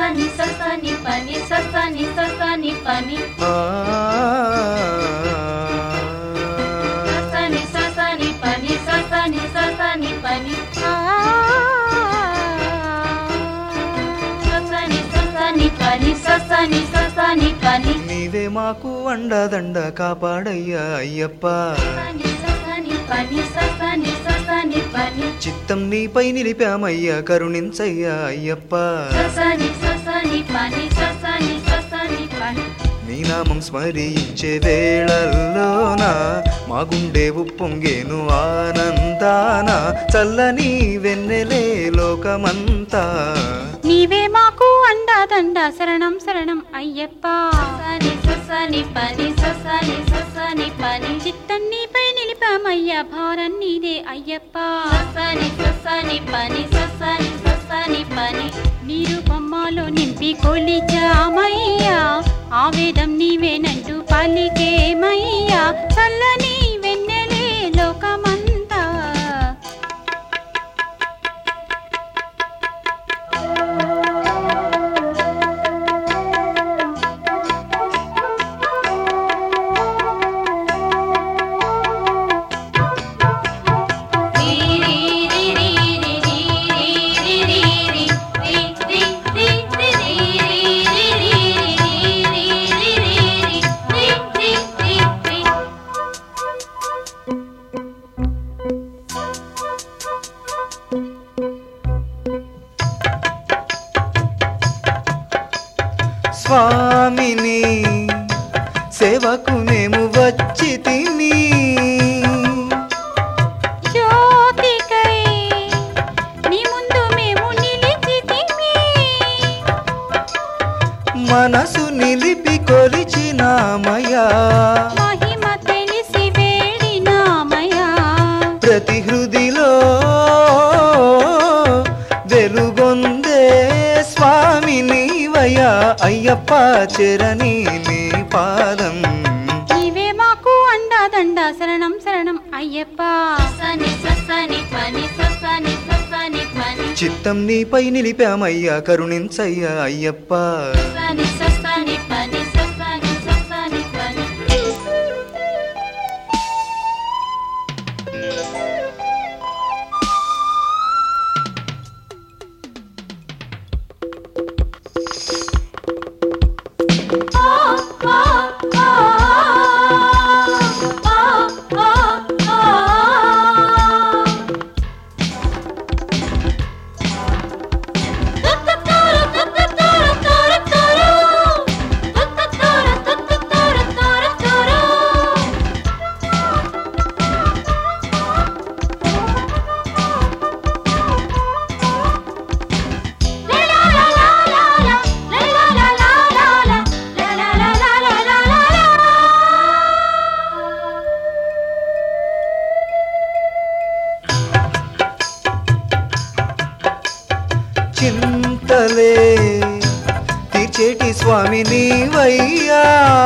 సని సని పని సని సని పని సని సని పని సని సని పని సని సని పని సని సని పని నీవే మాకు అండదండ కాపాడయ్యా అయ్యప్ప పని సని సని పని చిత్తం నీపై నిలిపామయ్యా కరుణించయ్యా అయ్యప్ప సని సని పని సని సని పని నీ నామం స్మరించే వేళల్లోన మా గుండె ఉప్పొంగేను ఆనందాన చల్లని వెన్నెలే లోకమంతా నీవే మాకు అండదండ శరణం శరణం అయ్యప్ప సని సని పని సని సని పని చిత్తం నీపై నిలిపామయ్యా భారం నీదే అయ్యప్ప సని సని పని సని సని పని నీరు బొమ్మలో నింపి కొలిచామయ్యా ఆవేదం నీవేనంటూ పలికేమయ్యా చల్లని వెన్నెలే లోకమంతా స్వామిని సేవకు మేము వచ్చితిమి జ్యోతికై నీ ముందు మేము నిలిచితిమి మనసు నిలిపి కొలిచినామయ్యా మహిమ తెలిసి వేడినామయ్యా ప్రతి హృదిలో వెలుగొందే స్వామి నీవయ్యా అయ్యప్ప చెరని నీ పాదం నీవే మాకు అండదండ శరణం శరణం అయ్యప్ప సని సని పని సని సని పని చిత్తం నీపై నిలిపామయ్యా కరుణించయ్యా అయ్యప్ప సని సని పని సని సని పని చింతలే తీర్చేటి స్వామి నీవయ్యా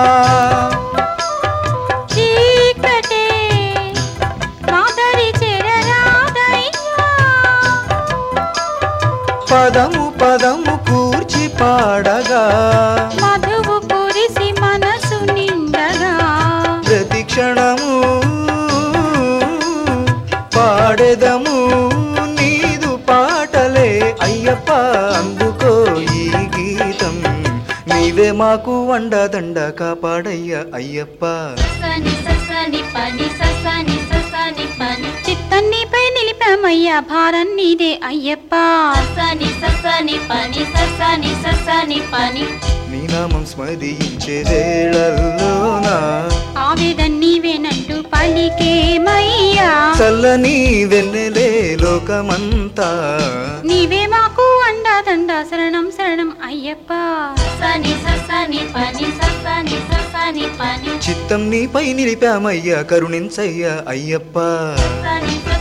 చీకటే నాదరి చెరరాదయ్యా పదము పదము కూర్చి పాడగా మధువు కురిసి మనసు నిండగా ప్రతి క్షణము పాడెదము నీదు పాటలే అయ్యప్ప అందుకో ఈ గీతం నీవే మాకు అండదండ కాపాడయ్యా అయ్యప్ప సని సని పని సని సని పని చిత్తం నీపై నిలిపామయ్యా భారం నీదే అయ్యప్ప సని సని పని సని సని పని నీ నామం స్మరించే వేళల్లోన ఆవేదం నీవేనంటూ పలికేమయ్యా చల్లని వెన్నెలే లోకమంతా నీవే మాకు అండదండ శరణం శరణం అయ్యప్ప సని సని పని సని సని పని చిత్తం నీపై నిలిపామయ్యా కరుణించయ్యా అయ్యప్ప సని